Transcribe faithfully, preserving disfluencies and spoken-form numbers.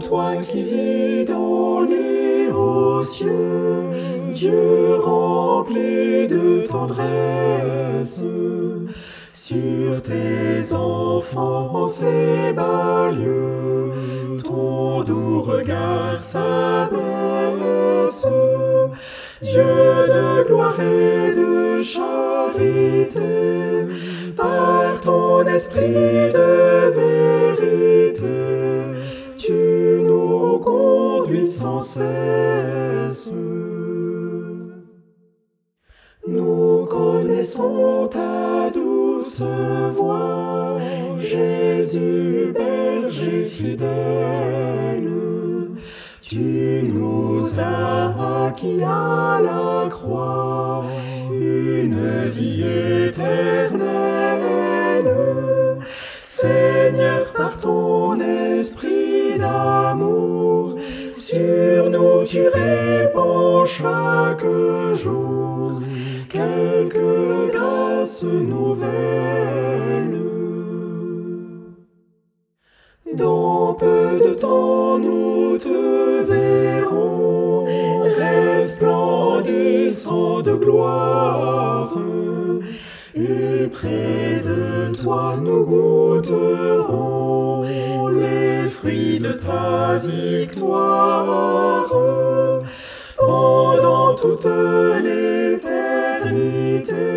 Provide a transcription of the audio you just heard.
toi qui vis dans les hauts cieux, Dieu rempli de tendresse, sur tes enfants s'ébalue, ton doux regard s'abaisse. Dieu de gloire et de charité, par ton esprit de vérité, tu nous conduis sans cesse. Nous connaissons ta douce voix, Jésus, berger fidèle. Tu nous as acquis à la croix une vie éternelle. Seigneur, par ton esprit d'amour, sur nous tu répands chaque jour quelques grâces nouvelles. Dans peu de temps nous te verrons, resplendissant de gloire, et près de toi nous goûterons les fruits de ta victoire. Pendant toute l'éternité,